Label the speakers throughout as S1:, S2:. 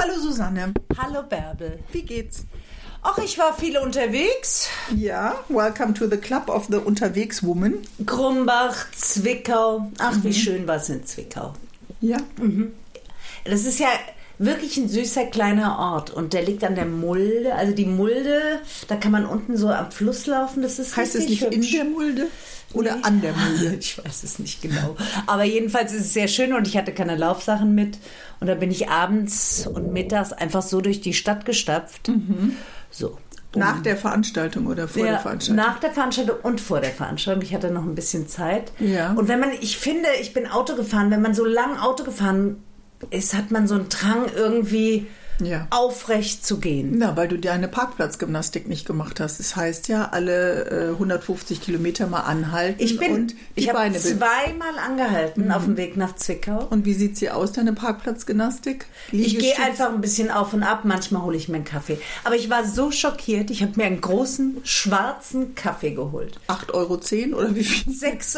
S1: Hallo Susanne.
S2: Hallo Bärbel.
S1: Wie geht's?
S2: Ach, ich war viel unterwegs.
S1: Ja, welcome to the club of the Unterwegswoman.
S2: Grumbach, Zwickau. Ach, wie schön war es in Zwickau.
S1: Ja.
S2: Das ist ja wirklich ein süßer kleiner Ort und der liegt an der Mulde. Also die Mulde, da kann man unten so am Fluss laufen. Das ist
S1: Heißt es nicht
S2: hübsch.
S1: in der Mulde oder
S2: Nee.
S1: an der Mulde?
S2: Ich weiß es nicht genau. Aber jedenfalls ist es sehr schön und ich hatte keine Laufsachen mit. Und da bin ich abends und mittags einfach so durch die Stadt gestapft. So.
S1: Nach der Veranstaltung oder vor der Veranstaltung?
S2: Nach der Veranstaltung und vor der Veranstaltung. Ich hatte noch ein bisschen Zeit.
S1: Ja.
S2: Und wenn man, ich finde, ich bin Auto gefahren, wenn man so lang Auto gefahren ist, hat man so einen Drang irgendwie aufrecht zu gehen.
S1: Na, weil du deine Parkplatzgymnastik nicht gemacht hast. Das heißt ja, alle 150 Kilometer mal anhalten und die
S2: ich habe
S1: Beine
S2: zweimal angehalten auf dem Weg nach Zwickau.
S1: Und wie sieht sie aus, deine Parkplatzgymnastik?
S2: Ich gehe einfach ein bisschen auf und ab. Manchmal hole ich mir einen Kaffee. Aber ich war so schockiert. Ich habe mir einen großen, schwarzen Kaffee geholt.
S1: 8,10 € oder wie viel?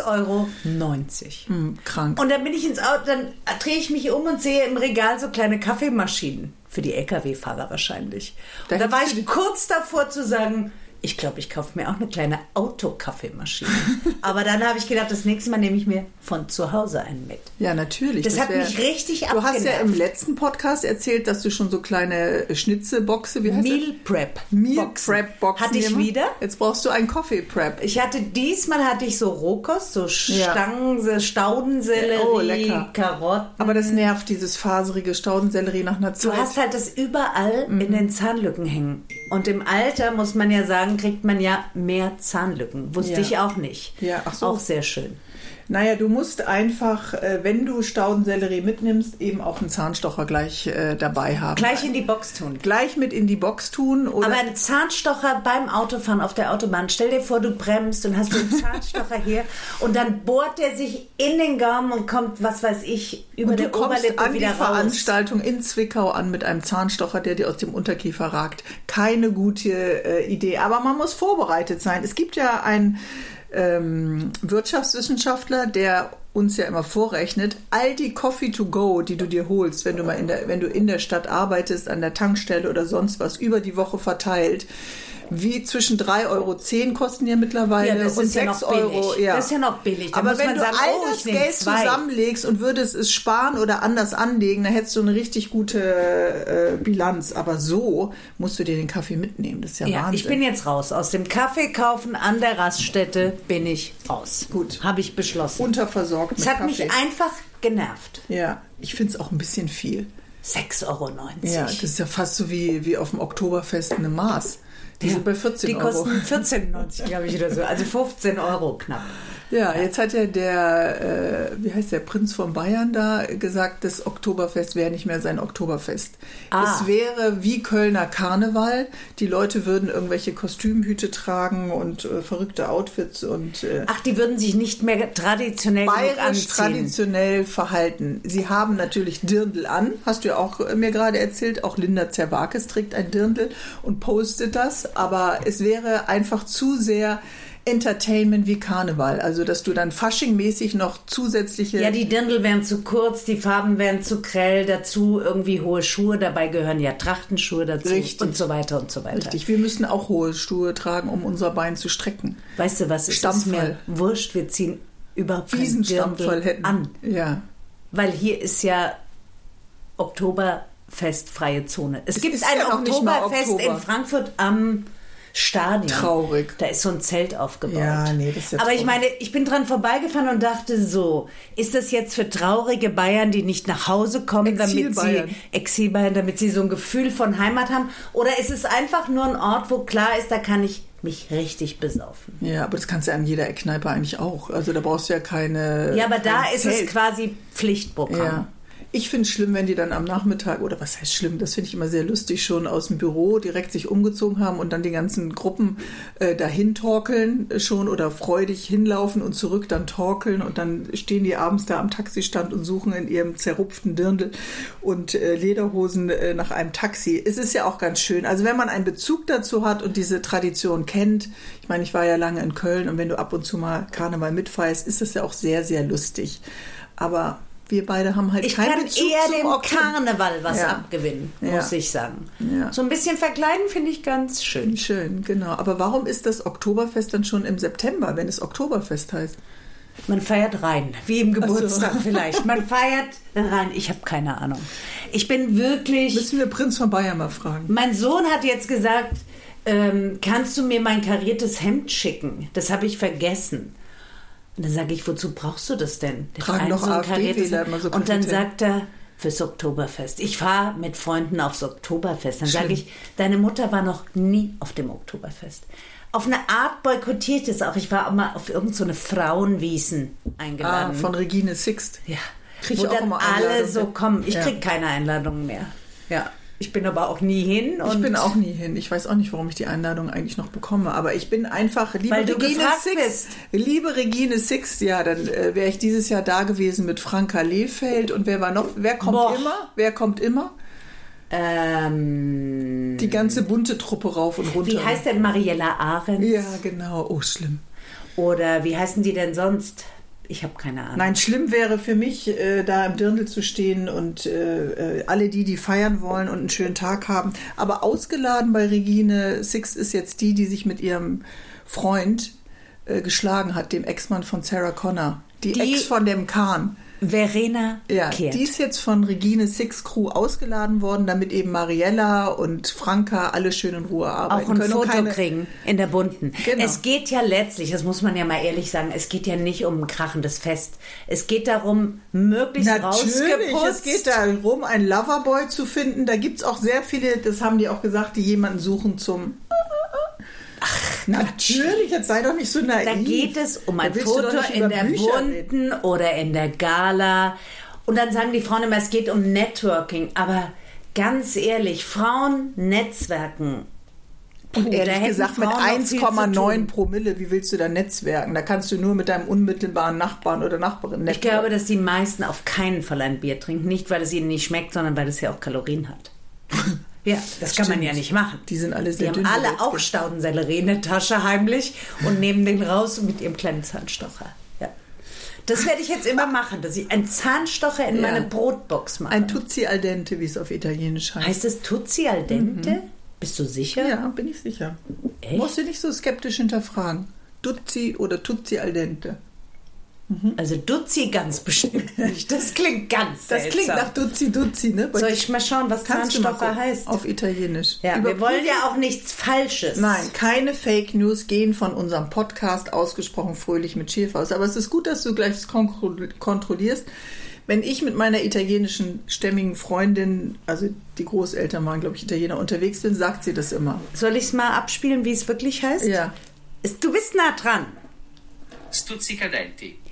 S2: 6,90 €.
S1: Krank.
S2: Und dann bin ich ins Auto, dann drehe ich mich um und sehe im Regal so kleine Kaffeemaschinen. Für die LKW-Fahrer wahrscheinlich. Und da war ich kurz davor zu sagen, ich glaube, ich kaufe mir auch eine kleine Autokaffeemaschine. Aber dann habe ich gedacht, das nächste Mal nehme ich mir von zu Hause einen mit.
S1: Ja, natürlich.
S2: Das hat mich richtig
S1: Du
S2: abgenervt.
S1: hast ja im letzten Podcast erzählt, dass du schon so kleine Schnitzeboxe, wie heißt
S2: Meal Prep.
S1: Meal Prep Boxen
S2: hatte ich wieder.
S1: Jetzt brauchst du einen Coffee Prep.
S2: Diesmal hatte ich so Rohkost, so Staudensellerie,
S1: lecker.
S2: Karotten.
S1: Aber das nervt, dieses faserige Staudensellerie nach einer Zeit.
S2: Du hast halt das überall in den Zahnlücken hängen. Und im Alter, muss man ja sagen, kriegt man ja mehr Zahnlücken. Wusste ich auch nicht.
S1: Ja, ach so.
S2: Auch sehr schön.
S1: Naja, du musst einfach, wenn du Staudensellerie mitnimmst, eben auch einen Zahnstocher gleich dabei haben.
S2: Gleich in die Box tun.
S1: Gleich mit in die Box tun. Oder
S2: Aber ein Zahnstocher beim Autofahren auf der Autobahn. Stell dir vor, du bremst und hast den Zahnstocher hier und dann bohrt der sich in den Gaumen und kommt, was weiß ich, über der Oberlippe
S1: an
S2: wieder
S1: die
S2: raus.
S1: Veranstaltung in Zwickau an mit einem Zahnstocher, der dir aus dem Unterkiefer ragt. Keine gute Idee. Aber man muss vorbereitet sein. Es gibt ja einen Wirtschaftswissenschaftler, der uns ja immer vorrechnet, all die Coffee to go, die du dir holst, wenn du in der Stadt arbeitest, an der Tankstelle oder sonst was, über die Woche verteilt, wie zwischen 3,10 € kosten ja mittlerweile
S2: das
S1: und
S2: ist ja
S1: 6
S2: noch billig.
S1: €. Ja.
S2: Das ist ja noch billig. Da
S1: Aber
S2: muss
S1: wenn
S2: man
S1: du
S2: sagen,
S1: all
S2: ich
S1: das
S2: nehme
S1: Geld
S2: 2.
S1: zusammenlegst und würdest es sparen oder anders anlegen, dann hättest du eine richtig gute Bilanz. Aber so musst du dir den Kaffee mitnehmen. Das ist ja Wahnsinn.
S2: Ich bin jetzt raus. Aus dem Kaffee kaufen an der Raststätte bin ich raus.
S1: Gut.
S2: Habe ich beschlossen.
S1: Unterversorgt
S2: Es
S1: mit
S2: hat
S1: Kaffee.
S2: mich einfach genervt.
S1: Ja, ich finde es auch ein bisschen viel.
S2: 6,90 €.
S1: Ja, das ist ja fast so wie auf dem Oktoberfest eine Maß. Die sind bei 14
S2: Die
S1: €.
S2: kosten 14,90 €, glaube ich, oder so. Also 15 € knapp.
S1: Ja, jetzt hat ja der Prinz von Bayern da gesagt, das Oktoberfest wäre nicht mehr sein Oktoberfest. Es wäre wie Kölner Karneval. Die Leute würden irgendwelche Kostümhüte tragen und verrückte Outfits und
S2: die würden sich nicht mehr traditionell genug
S1: bayerisch
S2: anziehen.
S1: traditionell verhalten. Sie haben natürlich Dirndl an, hast du ja auch mir gerade erzählt. Auch Linda Zerwakis trägt ein Dirndl und postet das. Aber es wäre einfach zu sehr Entertainment wie Karneval. Also, dass du dann faschingmäßig noch zusätzliche...
S2: Ja, die Dirndl wären zu kurz, die Farben wären zu grell, dazu irgendwie hohe Schuhe, dabei gehören ja Trachtenschuhe dazu.
S1: Richtig.
S2: Und so weiter und so weiter.
S1: Richtig, wir müssen auch hohe Schuhe tragen, um unser Bein zu strecken.
S2: Weißt du was, es ist mir wurscht, wir ziehen überhaupt keinen
S1: Stammvoll hätten.
S2: an.
S1: Ja.
S2: Weil hier ist ja Oktoberfestfreie Zone. Es gibt
S1: ist
S2: ein
S1: ja noch nicht mal
S2: Oktoberfest
S1: Oktober.
S2: in Frankfurt am Stadion.
S1: Traurig.
S2: Da ist so ein Zelt aufgebaut.
S1: Ja, nee, das ist ja
S2: Aber ich
S1: traurig.
S2: meine, ich bin dran vorbeigefahren und dachte so, ist das jetzt für traurige Bayern, die nicht nach Hause kommen, Exil-Bayern, damit sie so ein Gefühl von Heimat haben? Oder ist es einfach nur ein Ort, wo klar ist, da kann ich mich richtig besaufen?
S1: Ja, aber das kannst du an jeder Eckkneipe eigentlich auch. Also da brauchst du ja keine...
S2: Ja, aber da
S1: kein
S2: ist
S1: Zelt.
S2: es quasi Pflichtprogramm.
S1: Ja. Ich finde es schlimm, wenn die dann am Nachmittag, oder was heißt schlimm, das finde ich immer sehr lustig, schon aus dem Büro direkt sich umgezogen haben und dann die ganzen Gruppen dahin torkeln schon oder freudig hinlaufen und zurück dann torkeln und dann stehen die abends da am Taxistand und suchen in ihrem zerrupften Dirndl und Lederhosen nach einem Taxi. Es ist ja auch ganz schön. Also wenn man einen Bezug dazu hat und diese Tradition kennt, ich meine, ich war ja lange in Köln und wenn du ab und zu mal Karneval mitfeierst, ist das ja auch sehr, sehr lustig. Aber wir beide haben halt keinen Bezug
S2: Ich kann
S1: zum
S2: eher dem
S1: Oktober.
S2: Karneval was abgewinnen, muss ich sagen.
S1: Ja.
S2: So ein bisschen verkleiden finde ich ganz schön.
S1: Schön, genau. Aber warum ist das Oktoberfest dann schon im September, wenn es Oktoberfest heißt?
S2: Man feiert rein, wie im Geburtstag vielleicht. Man feiert rein. Ich habe keine Ahnung. Ich bin wirklich...
S1: Müssen wir Prinz von Bayern mal fragen.
S2: Mein Sohn hat jetzt gesagt, kannst du mir mein kariertes Hemd schicken? Das habe ich vergessen. Und dann sage ich, wozu brauchst du das denn?
S1: Tragen doch AfD-Wähler immer so.
S2: Und dann sagt er, fürs Oktoberfest. Ich fahre mit Freunden aufs Oktoberfest. Dann sage ich, deine Mutter war noch nie auf dem Oktoberfest. Auf eine Art boykottiert es auch. Ich war auch mal auf irgendeine Frauenwiesen eingeladen.
S1: Von Regine Sixt.
S2: Ja.
S1: Krieg
S2: wo
S1: ich auch
S2: dann
S1: immer
S2: alle
S1: Einladungen.
S2: so kommen. Ich kriege keine Einladungen mehr. Ja. Ich bin aber auch nie hin. Und
S1: ich bin auch nie hin. Ich weiß auch nicht, warum ich die Einladung eigentlich noch bekomme. Aber ich bin einfach,
S2: Weil du gefragt bist.
S1: Liebe Regine Sixt, ja, dann wäre ich dieses Jahr da gewesen mit Franka Lehfeld. Und wer war noch? Wer kommt immer? Wer kommt immer? Die ganze bunte Truppe rauf und runter.
S2: Wie heißt denn Mariella Arendt?
S1: Ja, genau. Oh, schlimm.
S2: Oder wie heißen die denn sonst? Ich habe keine Ahnung.
S1: Nein, schlimm wäre für mich, da im Dirndl zu stehen und alle die feiern wollen und einen schönen Tag haben. Aber ausgeladen bei Regine Sixt ist jetzt die sich mit ihrem Freund geschlagen hat, dem Ex-Mann von Sarah Connor. Die Ex von dem Kahn.
S2: Verena
S1: Ja,
S2: Kehrt.
S1: die ist jetzt von Regine Sixt Crew ausgeladen worden, damit eben Mariella und Franka alle schön in Ruhe arbeiten
S2: auch ein
S1: können.
S2: Foto kriegen in der bunten.
S1: Genau.
S2: Es geht ja letztlich, das muss man ja mal ehrlich sagen, es geht ja nicht um ein krachendes Fest. Es geht darum, möglichst rausgeputzt.
S1: Es geht darum, einen Loverboy zu finden. Da gibt es auch sehr viele, das haben die auch gesagt, die jemanden suchen zum... Ach, natürlich, jetzt sei doch nicht so naiv.
S2: Da geht es um ein Foto in der bunten oder in der Gala. Und dann sagen die Frauen immer, es geht um Networking. Aber ganz ehrlich, Frauen netzwerken.
S1: Und ehrlich gesagt, mit 1,9 Promille, wie willst du da netzwerken? Da kannst du nur mit deinem unmittelbaren Nachbarn oder Nachbarin netzwerken.
S2: Ich glaube, dass die meisten auf keinen Fall ein Bier trinken. Nicht, weil es ihnen nicht schmeckt, sondern weil es ja auch Kalorien hat. Ja, das kann man ja nicht machen.
S1: Die sind alle sehr dünn.
S2: Die haben alle auch Staudensellerie in der Tasche heimlich und nehmen den raus mit ihrem kleinen Zahnstocher. Ja. Das werde ich jetzt immer machen, dass ich einen Zahnstocher in meine Brotbox mache.
S1: Ein Tuzzi al dente, wie es auf Italienisch heißt.
S2: Heißt es Tuzzi al dente? Bist du sicher?
S1: Ja, bin ich sicher.
S2: Echt?
S1: Musst du nicht so skeptisch hinterfragen. Tuzzi oder Tuzzi al dente.
S2: Also Duzzi ganz bestimmt nicht. Das klingt ganz seltsam.
S1: Das klingt nach Duzzi, ne?
S2: Soll ich mal schauen, was Zahnstocher heißt?
S1: Auf Italienisch.
S2: Ja, wir wollen ja auch nichts Falsches.
S1: Nein, keine Fake News gehen von unserem Podcast ausgesprochen fröhlich mit Schäfer aus. Aber es ist gut, dass du gleich das kontrollierst. Wenn ich mit meiner italienischen stämmigen Freundin, also die Großeltern waren, glaube ich, Italiener, unterwegs bin, sagt sie das immer.
S2: Soll ich es mal abspielen, wie es wirklich heißt?
S1: Ja.
S2: Du bist nah dran.
S3: Stuzzicadenti.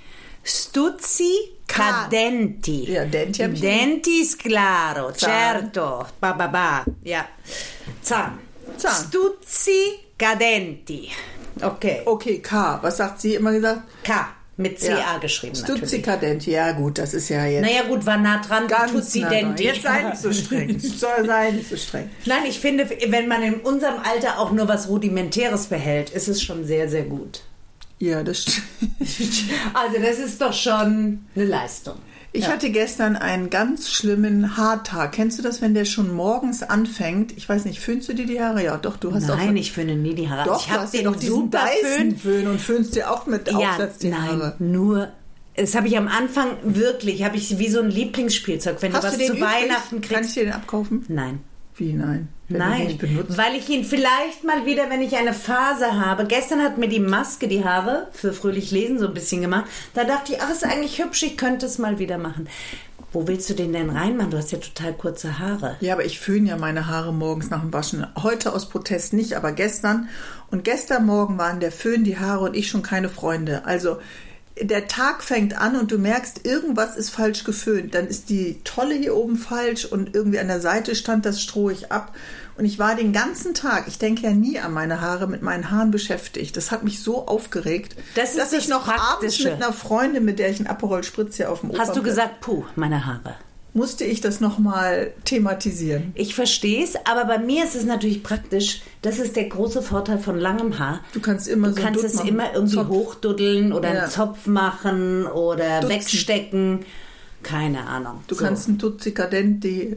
S2: Stuzzicadenti.
S1: Ja, Denti habe ich.
S2: Denti ist claro,
S1: Zahn.
S2: certo. Ja. Zahn. Stuzzicadenti. Okay.
S1: Okay, K. Was sagt sie immer gesagt?
S2: K. Mit CA geschrieben natürlich.
S1: Stuzzicadenti. Ja gut, das ist ja jetzt...
S2: Naja gut, war nah dran.
S1: Ganz
S2: Tuzzidenti.
S1: Jetzt sei nicht so streng. Sei nicht so streng.
S2: Nein, ich finde, wenn man in unserem Alter auch nur was Rudimentäres behält, ist es schon sehr, sehr gut.
S1: Ja, das stimmt.
S2: Also das ist doch schon eine Leistung.
S1: Ich hatte gestern einen ganz schlimmen Haartag. Kennst du das, wenn der schon morgens anfängt? Ich weiß nicht, föhnst du dir die Haare? Ja, doch, du hast auch...
S2: Nein, ich föhne nie die Haare.
S1: Doch,
S2: ich habe
S1: dir doch diesen Dyson-Föhn und föhnst dir auch mit Aufsatz die Haare.
S2: Nein, nur... Das habe ich am Anfang wirklich, habe ich wie so ein Lieblingsspielzeug. Wenn
S1: Hast
S2: du was
S1: du den
S2: zu Weihnachten kriegst...
S1: Kann ich dir den abkaufen?
S2: Nein.
S1: Wie, nein?
S2: Nein, weil ich ihn vielleicht mal wieder, wenn ich eine Phase habe. Gestern hat mir die Maske die Haare für fröhlich lesen so ein bisschen gemacht. Da dachte ich, ach, ist eigentlich hübsch, ich könnte es mal wieder machen. Wo willst du den denn reinmachen? Du hast ja total kurze Haare.
S1: Ja, aber ich föhne ja meine Haare morgens nach dem Waschen. Heute aus Protest nicht, aber gestern. Und gestern Morgen waren der Föhn, die Haare und ich schon keine Freunde. Also der Tag fängt an und du merkst, irgendwas ist falsch geföhnt. Dann ist die Tolle hier oben falsch und irgendwie an der Seite stand das strohig ab. Und ich war den ganzen Tag, ich denke ja nie an meine Haare, mit meinen Haaren beschäftigt. Das hat mich so aufgeregt, dass ich noch abends mit einer Freundin, mit der ich einen Aperol Spritz hier auf dem Opernplatz...
S2: Hast du gesagt, puh, meine Haare?
S1: Musste ich das nochmal thematisieren.
S2: Ich verstehe es, aber bei mir ist es natürlich praktisch. Das ist der große Vorteil von langem Haar.
S1: Du kannst immer
S2: du kannst es immer irgendwie hochduddeln oder einen Zopf machen oder wegstecken. Keine Ahnung.
S1: Du kannst ein Stuzzicadenti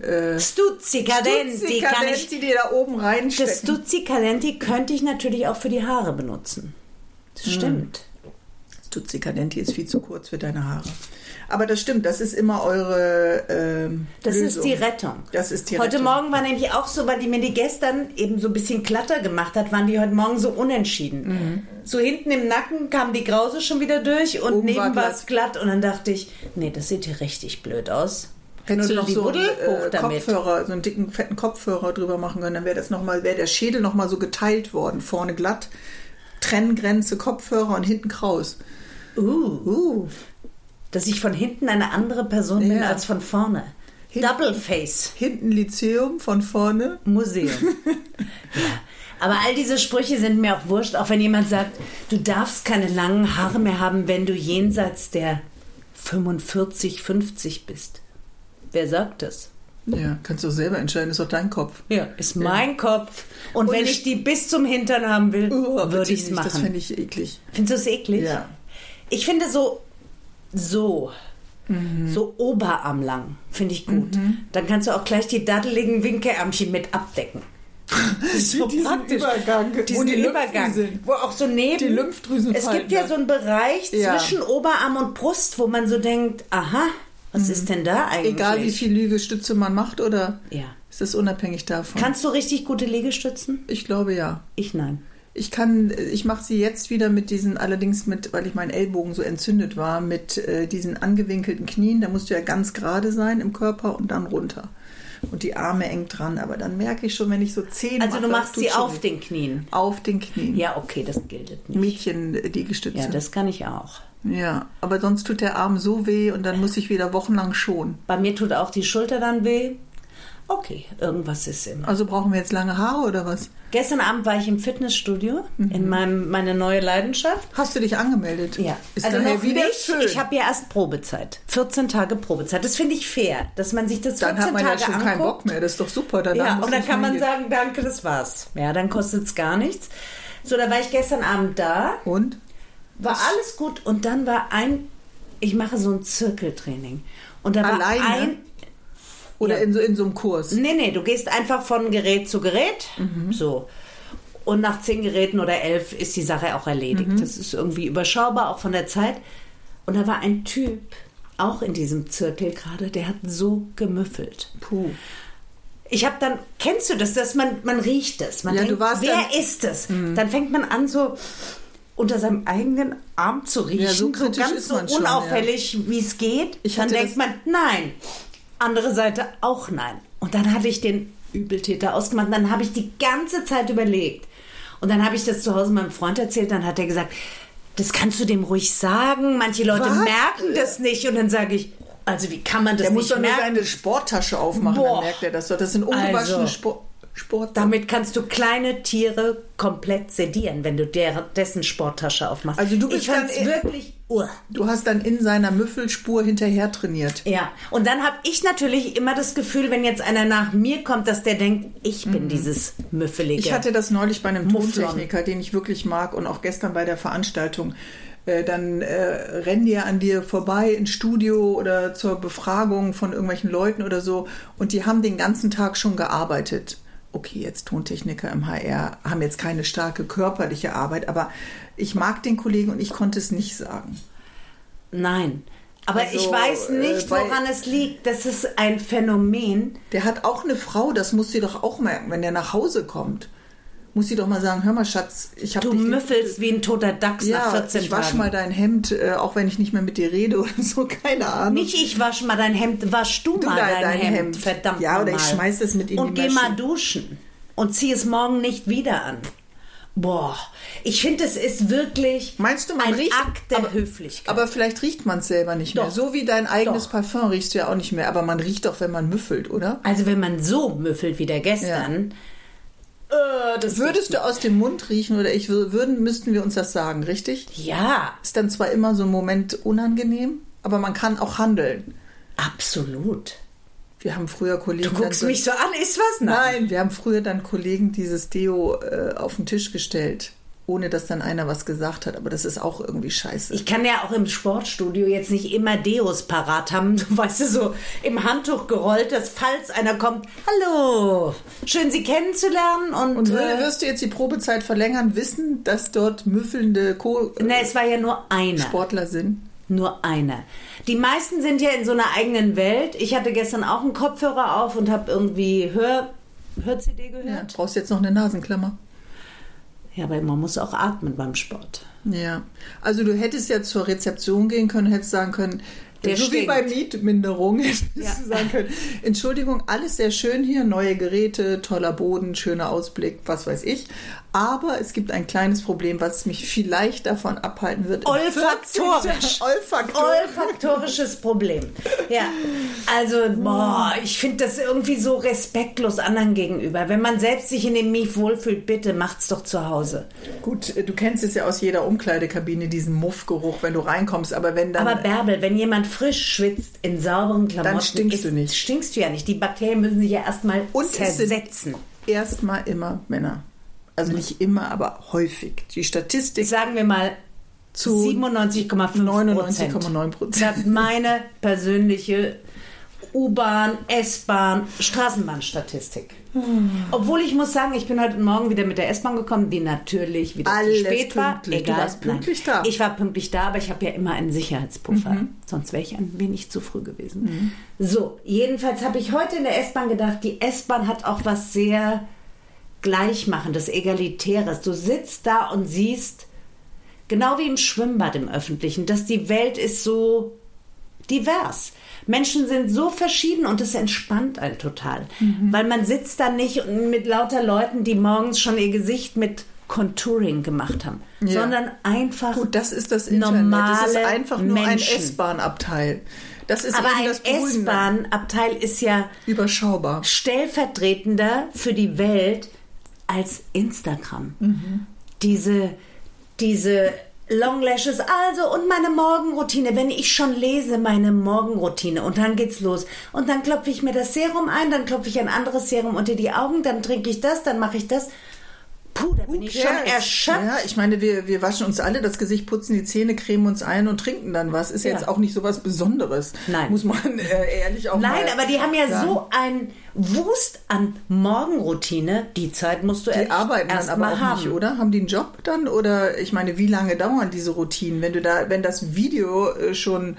S2: kann ich
S1: dir da oben reinstecken.
S2: Das Stuzzicadenti könnte ich natürlich auch für die Haare benutzen. Das stimmt.
S1: Stuzzicadenti ist viel zu kurz für deine Haare. Aber das stimmt, das ist immer eure
S2: Das
S1: Lösung.
S2: ist die Rettung.
S1: Das ist die
S2: Heute
S1: Rettung.
S2: Morgen war nämlich auch so, weil die mir die gestern eben so ein bisschen Klatter gemacht hat, waren die heute Morgen so unentschieden. So hinten im Nacken kam die Grause schon wieder durch und
S1: Oben
S2: neben
S1: war
S2: war es glatt. Und dann dachte ich, nee, das sieht hier richtig blöd aus.
S1: Hättest du noch
S2: die
S1: so
S2: Buddel hoch
S1: einen
S2: damit.
S1: Kopfhörer, so einen dicken, fetten Kopfhörer drüber machen können, dann wäre der Schädel nochmal so geteilt worden. Vorne glatt, Trenngrenze, Kopfhörer und hinten kraus.
S2: Dass ich von hinten eine andere Person bin als von vorne. Double Face.
S1: Hinten Lyzeum, von vorne
S2: Museum. Ja. Aber all diese Sprüche sind mir auch wurscht, auch wenn jemand sagt, du darfst keine langen Haare mehr haben, wenn du jenseits der 45, 50 bist. Wer sagt das?
S1: Ja, kannst du selber entscheiden, ist doch dein Kopf.
S2: Ja, ist mein Kopf. Und wenn ich die bis zum Hintern haben will, würde ich es machen.
S1: Das fände ich eklig.
S2: Findest du es eklig?
S1: Ja.
S2: Ich finde so oberarmlang finde ich gut. Dann kannst du auch gleich die daddeligen Winkelärmchen mit abdecken. Das ist so praktisch. Diesen Übergang, wo auch so neben
S1: die Lymphdrüsen
S2: es gibt ja so einen Bereich zwischen Oberarm und Brust, wo man so denkt, aha, was ist denn da eigentlich?
S1: Egal wie viel Liegestütze man macht, oder ist das unabhängig davon?
S2: Kannst du richtig gute Liegestützen?
S1: Ich glaube ja.
S2: Ich nein.
S1: Ich mache sie jetzt wieder mit diesen, allerdings weil ich mein Ellbogen so entzündet war, mit diesen angewinkelten Knien. Da musst du ja ganz gerade sein im Körper und dann runter. Und die Arme eng dran. Aber dann merke ich schon, wenn ich so 10 mache.
S2: Also du machst sie auf den Knien?
S1: Auf den Knien.
S2: Ja, okay, das gilt nicht.
S1: Mädchen-Liegestütze.
S2: Ja, das kann ich auch.
S1: Ja, aber sonst tut der Arm so weh und dann muss ich wieder wochenlang schonen.
S2: Bei mir tut auch die Schulter dann weh. Okay, irgendwas ist immer.
S1: Also brauchen wir jetzt lange Haare oder was?
S2: Gestern Abend war ich im Fitnessstudio, in meine neue Leidenschaft.
S1: Hast du dich angemeldet?
S2: Ja.
S1: Ist
S2: also
S1: daher
S2: noch
S1: wieder
S2: nicht.
S1: schön.
S2: Ich habe ja erst Probezeit. 14 Tage Probezeit. Das finde ich fair, dass man sich das 14
S1: Tage anguckt. Dann hat man ja schon keinen Bock mehr. Das ist doch super.
S2: Ja, und dann kann man sagen, danke, das war's. Ja, dann kostet es gar nichts. So, da war ich gestern Abend da.
S1: Und?
S2: War alles gut. Und dann war ich mache so ein Zirkeltraining. Und da war
S1: alleine? Oder in so einem Kurs?
S2: Nee, du gehst einfach von Gerät zu Gerät. So. Und nach 10 Geräten oder 11 ist die Sache auch erledigt. Das ist irgendwie überschaubar, auch von der Zeit. Und da war ein Typ, auch in diesem Zirkel gerade, der hat so gemüffelt.
S1: Puh.
S2: Ich habe dann, kennst du das, dass man riecht das? Man denkt, wer ist das? Dann fängt man an, so unter seinem eigenen Arm zu riechen.
S1: Ja, so
S2: ganz so unauffällig, wie es geht. Dann denkt man, nein. Andere Seite auch nein. Und dann hatte ich den Übeltäter ausgemacht. Und dann habe ich die ganze Zeit überlegt. Und dann habe ich das zu Hause meinem Freund erzählt. Dann hat er gesagt, das kannst du dem ruhig sagen. Manche Leute merken das nicht. Und dann sage ich, also wie kann man das nicht merken?
S1: Der muss doch nur seine Sporttasche aufmachen, dann merkt er das doch. Das sind ungewaschene Sport.
S2: Damit kannst du kleine Tiere komplett sedieren, wenn du dessen Sporttasche aufmachst.
S1: Also du bist dann
S2: wirklich.
S1: Du hast dann in seiner Müffelspur hinterher trainiert.
S2: Ja, und dann habe ich natürlich immer das Gefühl, wenn jetzt einer nach mir kommt, dass der denkt, ich bin dieses Müffelige.
S1: Ich hatte das neulich bei einem Tontechniker, den ich wirklich mag, und auch gestern bei der Veranstaltung. Dann rennen die an dir vorbei ins Studio oder zur Befragung von irgendwelchen Leuten oder so, und die haben den ganzen Tag schon gearbeitet. Okay, jetzt Tontechniker im HR haben jetzt keine starke körperliche Arbeit, aber ich mag den Kollegen und ich konnte es nicht sagen.
S2: Nein, aber also, ich weiß nicht, woran es liegt. Das ist ein Phänomen.
S1: Der hat auch eine Frau, das muss sie doch auch merken, wenn der nach Hause kommt. Muss sie doch mal sagen, hör mal Schatz, ich habe dich...
S2: Du müffelst wie ein toter Dachs nach 14 Tagen.
S1: Ich wasche mal dein Hemd, auch wenn ich nicht mehr mit dir rede oder so, keine Ahnung.
S2: Nicht ich wasche mal dein Hemd, wasch du mal dein Hemd, verdammt
S1: ja, oder ich schmeiß das mit in
S2: und
S1: die Maschine.
S2: Und geh mal duschen und zieh es morgen nicht wieder an. Boah, ich finde, es ist wirklich ein Akt der Höflichkeit.
S1: Aber vielleicht riecht man es selber nicht mehr. So wie dein eigenes Parfum riechst du ja auch nicht mehr, aber man riecht doch, wenn man müffelt, oder?
S2: Also wenn man so müffelt wie der gestern... Ja.
S1: Das würdest du aus dem Mund riechen oder müssten wir uns das sagen, richtig?
S2: Ja.
S1: Ist dann zwar immer so ein Moment unangenehm, aber man kann auch handeln.
S2: Absolut.
S1: Wir haben früher Kollegen...
S2: Du guckst mich so an, ist was?
S1: Nein, wir haben früher dann Kollegen dieses Deo auf den Tisch gestellt. ohne dass dann einer was gesagt hat. Aber das ist auch irgendwie scheiße.
S2: Ich kann ja auch im Sportstudio jetzt nicht immer Deos parat haben, weißt du, so im Handtuch gerollt, dass falls einer kommt, hallo, schön Sie kennenzulernen. Und
S1: wirst du jetzt die Probezeit verlängern, wissen, dass dort müffelnde
S2: es war ja nur einer.
S1: Sportler sind?
S2: Nur einer. Die meisten sind ja in so einer eigenen Welt. Ich hatte gestern auch einen Kopfhörer auf und habe irgendwie Hör-CD gehört.
S1: Ja, brauchst jetzt noch eine Nasenklammer.
S2: Ja, aber man muss auch atmen beim Sport.
S1: Ja, also du hättest ja zur Rezeption gehen können, hättest sagen können,
S2: der
S1: so
S2: stinkt.
S1: Wie bei Mietminderung, hättest du sagen können, Entschuldigung, alles sehr schön hier, neue Geräte, toller Boden, schöner Ausblick, was weiß ich. Aber es gibt ein kleines Problem, was mich vielleicht davon abhalten wird.
S2: Olfaktorisches Problem. Ja, also, ich finde das irgendwie so respektlos anderen gegenüber. Wenn man selbst sich in dem Mief wohlfühlt, bitte macht's doch zu Hause.
S1: Gut, du kennst es ja aus jeder Umkleidekabine, diesen Muffgeruch, wenn du reinkommst. Aber
S2: Bärbel, wenn jemand frisch schwitzt in sauberen Klamotten,
S1: dann stinkst du nicht.
S2: Stinkst du ja nicht. Die Bakterien müssen sich ja erstmal zersetzen.
S1: Erstmal immer Männer. Also nicht immer, aber häufig. Die Statistik.
S2: Sagen wir mal zu 97,5%. 99,9%. Das hat meine persönliche U-Bahn, S-Bahn, Straßenbahnstatistik. Obwohl ich muss sagen, ich bin heute Morgen wieder mit der S-Bahn gekommen, die natürlich wieder zu spät war.
S1: Egal. Du warst pünktlich da.
S2: Ich war pünktlich da, aber ich habe ja immer einen Sicherheitspuffer. Sonst wäre ich ein wenig zu früh gewesen. So, jedenfalls habe ich heute in der S-Bahn gedacht, die S-Bahn hat auch was sehr Gleichmachendes, Egalitäres. Du sitzt da und siehst, genau wie im Schwimmbad im Öffentlichen, dass die Welt ist so divers. Menschen sind so verschieden und es entspannt einen total. Weil man sitzt da nicht mit lauter Leuten, die morgens schon ihr Gesicht mit Contouring gemacht haben, sondern einfach
S1: Gut, das ist das Internet. Das ist einfach nur
S2: Menschen.
S1: Ein S-Bahn-Abteil. Das ist
S2: aber
S1: eben
S2: ein
S1: das Beruhigende.
S2: S-Bahn-Abteil ist ja
S1: überschaubar.
S2: Stellvertretender für die Welt als Instagram. Diese Long Lashes, und meine Morgenroutine, wenn ich schon lese, meine Morgenroutine und dann geht's los und dann klopfe ich mir das Serum ein, dann klopfe ich ein anderes Serum unter die Augen, dann trinke ich das, dann mache ich das. Puh, da bin ich schon erschöpft.
S1: Ja, ich meine, wir waschen uns alle das Gesicht, putzen die Zähne, cremen uns ein und trinken dann was. Ist jetzt auch nicht so was Besonderes.
S2: Nein.
S1: Muss man ehrlich auch
S2: Nein,
S1: mal
S2: aber die haben ja
S1: sagen.
S2: so ein Wust an Morgenroutine. Die Zeit musst du
S1: Die arbeiten
S2: erst
S1: dann aber
S2: mal
S1: auch
S2: haben.
S1: nicht, oder? Haben die einen Job dann? Oder ich meine, wie lange dauern diese Routinen? Wenn das Video schon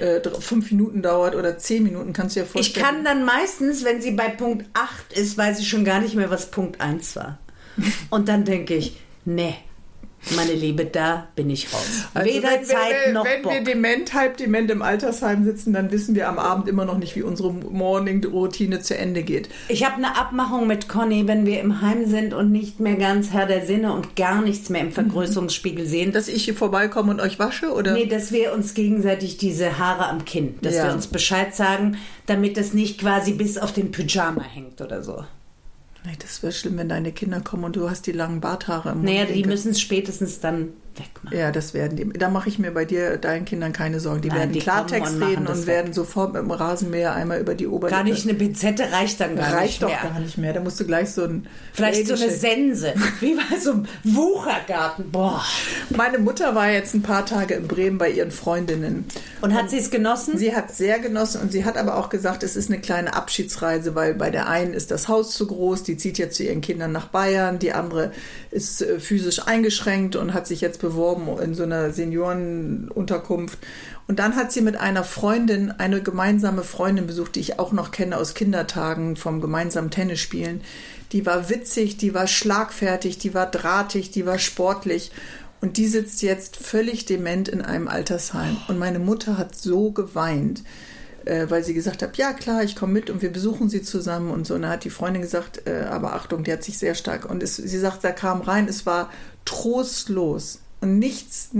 S1: 5 Minuten dauert oder 10 Minuten, kannst du dir vorstellen.
S2: Ich kann dann meistens, wenn sie bei Punkt 8 ist, weiß ich schon gar nicht mehr, was Punkt 1 war. Und dann denke ich, nee, meine Liebe, da bin ich raus.
S1: Also
S2: Weder Zeit noch
S1: Bock. Wenn wir halb dement im Altersheim sitzen, dann wissen wir am Abend immer noch nicht, wie unsere Morning-Routine zu Ende geht.
S2: Ich habe eine Abmachung mit Conny, wenn wir im Heim sind und nicht mehr ganz Herr der Sinne und gar nichts mehr im Vergrößerungsspiegel sehen.
S1: Dass ich hier vorbeikomme und euch wasche, oder?
S2: Nee, dass wir uns gegenseitig diese Haare am Kinn, dass wir uns Bescheid sagen, damit das nicht quasi bis auf den Pyjama hängt oder so.
S1: Nee, das wäre schlimm, wenn deine Kinder kommen und du hast die langen Barthaare im Mund.
S2: Naja, die müssen es spätestens dann wegmachen.
S1: Ja, das werden die. Da mache ich mir bei deinen Kindern keine Sorgen. Die werden Klartext reden und werden sofort mit dem Rasenmäher einmal über die Oberlippe.
S2: Gar nicht, eine Pinzette reicht dann gar nicht mehr.
S1: Reicht doch gar nicht mehr. Da musst du gleich so ein...
S2: Vielleicht so eine Sense, wie bei so einem Wuchergarten. Boah.
S1: Meine Mutter war jetzt ein paar Tage in Bremen bei ihren Freundinnen.
S2: Und hat sie es genossen?
S1: Sie hat es sehr genossen und sie hat aber auch gesagt, es ist eine kleine Abschiedsreise, weil bei der einen ist das Haus zu groß, die zieht jetzt zu ihren Kindern nach Bayern, die andere ist physisch eingeschränkt und hat sich jetzt beworben in so einer Seniorenunterkunft. Und dann hat sie mit einer Freundin, eine gemeinsame Freundin besucht, die ich auch noch kenne aus Kindertagen vom gemeinsamen Tennisspielen. Die war witzig, die war schlagfertig, die war drahtig, die war sportlich. Und die sitzt jetzt völlig dement in einem Altersheim. Und meine Mutter hat so geweint, weil sie gesagt hat, ja klar, ich komme mit und wir besuchen sie zusammen und so. Und dann hat die Freundin gesagt, aber Achtung, die hat sich sehr stark... Und sie sagt, da kam rein, es war trostlos. Und nichts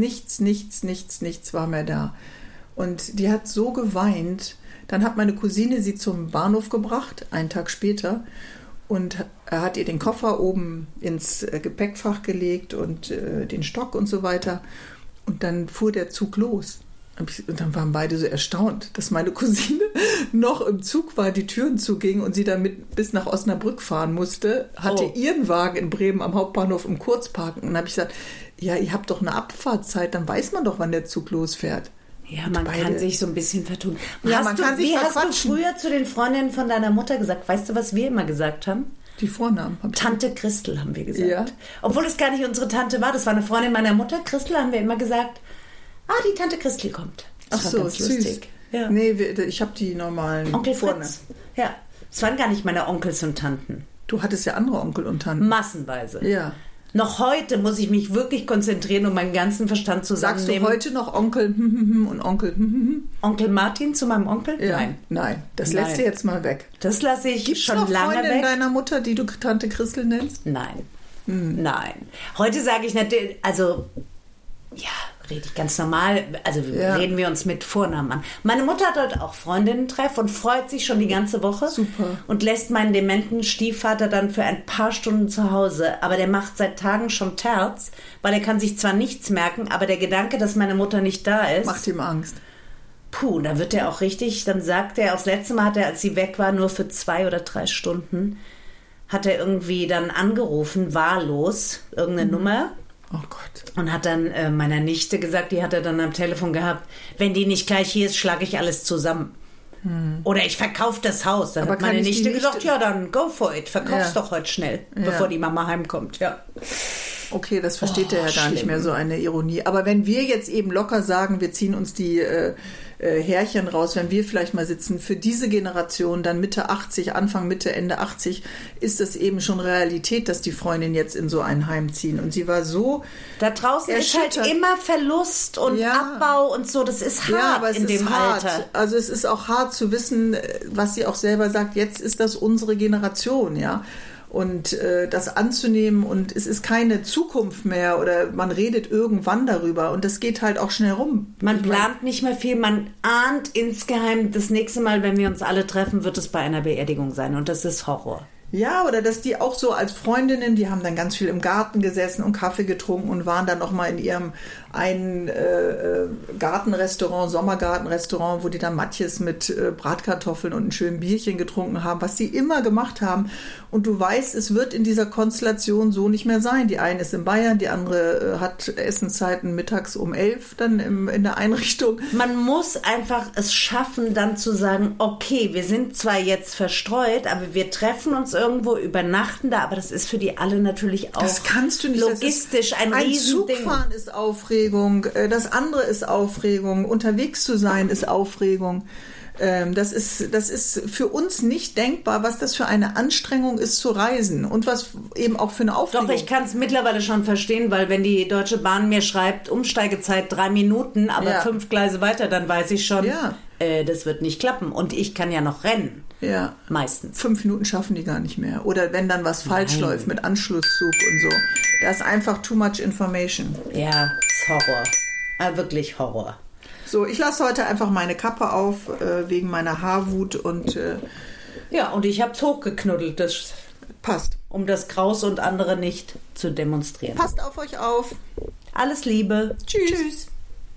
S1: war mehr da. Und die hat so geweint. Dann hat meine Cousine sie zum Bahnhof gebracht, einen Tag später. Und er hat ihr den Koffer oben ins Gepäckfach gelegt und den Stock und so weiter. Und dann fuhr der Zug los. Und dann waren beide so erstaunt, dass meine Cousine noch im Zug war, die Türen zugingen und sie dann bis nach Osnabrück fahren musste, hatte ihren Wagen in Bremen am Hauptbahnhof im Kurzparken. Und dann habe ich gesagt, ja, ihr habt doch eine Abfahrtzeit, dann weiß man doch, wann der Zug losfährt.
S2: Ja, man kann sich so ein bisschen vertun.
S1: Ja, man kann sich verquatschen.
S2: Hast du früher zu den Freundinnen von deiner Mutter gesagt? Weißt du, was wir immer gesagt haben?
S1: Die Vornamen.
S2: Tante Christel haben wir gesagt.
S1: Ja.
S2: Obwohl es gar nicht unsere Tante war, das war eine Freundin meiner Mutter. Christel haben wir immer gesagt, die Tante Christel kommt. Das war ganz
S1: süß.
S2: Lustig. Ja.
S1: Nee, ich habe die normalen
S2: Onkel
S1: Vornamen.
S2: Fritz. Ja, es waren gar nicht meine Onkels und Tanten.
S1: Du hattest ja andere Onkel und Tanten.
S2: Massenweise.
S1: Ja.
S2: Noch heute muss ich mich wirklich konzentrieren, um meinen ganzen Verstand zusammenzunehmen.
S1: Sagst du heute noch Onkel und Onkel?
S2: Onkel Martin zu meinem Onkel?
S1: Ja. Nein, das lässt du jetzt mal weg.
S2: Das lasse ich
S1: Gibt's
S2: schon
S1: noch
S2: lange
S1: Freundin
S2: weg.
S1: deiner Mutter, die du Tante Christel nennst?
S2: Nein. Nein. Heute sage ich natürlich, also rede ich ganz normal, also reden wir uns mit Vornamen an. Meine Mutter hat heute auch Freundinnen-Treff und freut sich schon die ganze Woche.
S1: Super.
S2: Und lässt meinen dementen Stiefvater dann für ein paar Stunden zu Hause. Aber der macht seit Tagen schon Terz, weil er kann sich zwar nichts merken, aber der Gedanke, dass meine Mutter nicht da ist,
S1: macht ihm Angst.
S2: Puh, da wird er auch richtig, dann sagt er, das letzte Mal hat er, als sie weg war, nur für 2 oder 3 Stunden, hat er irgendwie dann angerufen, wahllos, irgendeine Nummer.
S1: Oh Gott.
S2: Und hat dann meiner Nichte gesagt, die hat er dann am Telefon gehabt, wenn die nicht gleich hier ist, schlage ich alles zusammen. Oder ich verkaufe das Haus. Dann hat meine Nichte gesagt, ja, dann go for it, verkauf's doch heute schnell, bevor die Mama heimkommt. Ja.
S1: Okay, das versteht er ja gar nicht mehr, so eine Ironie. Aber wenn wir jetzt eben locker sagen, wir ziehen uns die Härchen raus, wenn wir vielleicht mal sitzen, für diese Generation, dann Mitte 80, Anfang, Mitte, Ende 80, ist es eben schon Realität, dass die Freundin jetzt in so ein Heim ziehen. Und sie war so
S2: da draußen erschüttert. Ist halt immer Verlust und Abbau und so, das ist hart
S1: aber es
S2: in dem
S1: hart.
S2: Alter.
S1: Also es ist auch hart zu wissen, was sie auch selber sagt, jetzt ist das unsere Generation, ja. Und das anzunehmen und es ist keine Zukunft mehr oder man redet irgendwann darüber und das geht halt auch schnell rum.
S2: Man plant nicht mehr viel, man ahnt insgeheim, das nächste Mal, wenn wir uns alle treffen, wird es bei einer Beerdigung sein und das ist Horror.
S1: Ja, oder dass die auch so als Freundinnen, die haben dann ganz viel im Garten gesessen und Kaffee getrunken und waren dann noch mal in ihrem einen Gartenrestaurant, Sommergartenrestaurant, wo die dann Matjes mit Bratkartoffeln und ein schönes Bierchen getrunken haben, was sie immer gemacht haben. Und du weißt, es wird in dieser Konstellation so nicht mehr sein. Die eine ist in Bayern, die andere hat Essenszeiten mittags um 11 dann in der Einrichtung.
S2: Man muss einfach es schaffen, dann zu sagen, okay, wir sind zwar jetzt verstreut, aber wir treffen uns irgendwo, übernachten da, aber das ist für die alle natürlich auch
S1: das kannst du nicht,
S2: logistisch ein Riesending.
S1: Zugfahren ist Aufregung, das andere ist Aufregung, unterwegs zu sein ist Aufregung. Das ist für uns nicht denkbar, was das für eine Anstrengung ist zu reisen und was eben auch für eine Aufregung.
S2: Doch, ich kann es mittlerweile schon verstehen, weil wenn die Deutsche Bahn mir schreibt, Umsteigezeit 3 Minuten, aber 5 Gleise weiter, dann weiß ich schon, das wird nicht klappen. Und ich kann ja noch rennen. Ja. Meistens.
S1: 5 Minuten schaffen die gar nicht mehr. Oder wenn dann was falsch läuft mit Anschlusszug und so. Das ist einfach too much information.
S2: Ja, ist Horror. Wirklich Horror.
S1: So, ich lasse heute einfach meine Kappe auf, wegen meiner Haarwut und...
S2: ja, und ich habe es hochgeknuddelt. Das
S1: passt.
S2: Um das Graus und andere nicht zu demonstrieren.
S1: Passt auf euch auf.
S2: Alles Liebe.
S1: Tschüss. Tschüss.